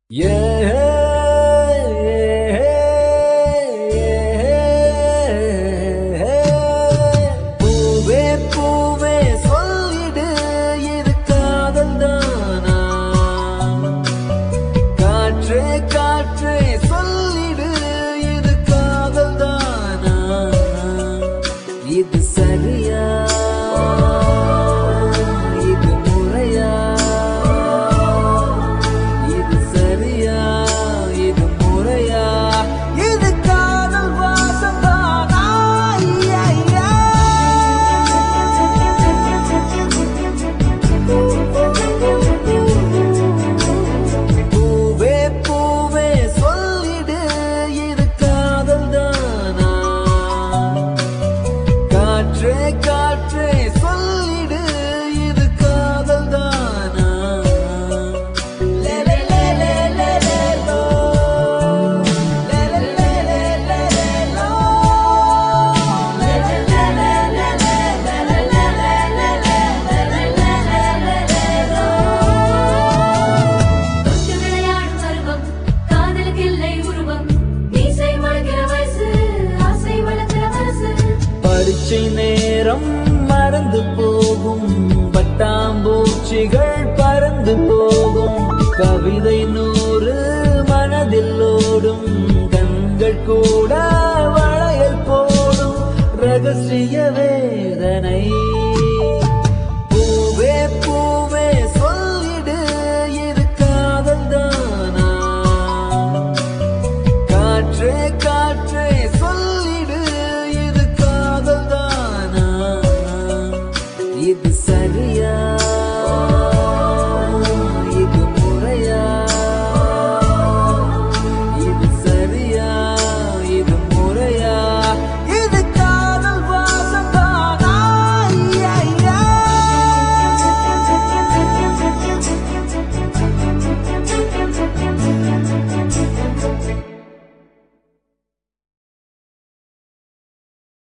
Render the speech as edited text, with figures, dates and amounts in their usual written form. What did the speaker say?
பூவே பூவே சொல்லிடு இது காதல் தானா காற்றே காற்றே சொல்லிடு இது காதல் தானா இது சரியா இது முறையா இது சரியா இது முறையா இது காதல் வாசம்தானா பூவே பூவே சொல்லிடு இது காதல் தானா காற்றே காற்றே சொல்லிடு இது காதல் தானா லே லே லே லே லே லே லோ லே லே லே லே லே லே லோ லே லே லே லே லே லே லே லே லே லே லே லோ தொட்டு விளையாடும் பருவம் காதலுக்கு இல்லை உருவம் மீசை முளைக்கிற வயசு ஆசை வளர்க்கிற மனசு பரீட்சை நேரம் மறந்து போகும் பட்டாம்பூச்சிகள் பறந்து போகும் கவிதை 100 மனதில் ஓடும் கண்கள் கூட வளையல் போடும் ரகசிய வேதனை